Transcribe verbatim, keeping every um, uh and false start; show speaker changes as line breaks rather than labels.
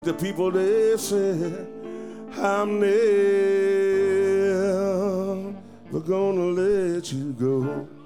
The people, they said, I'm never gonna let you go.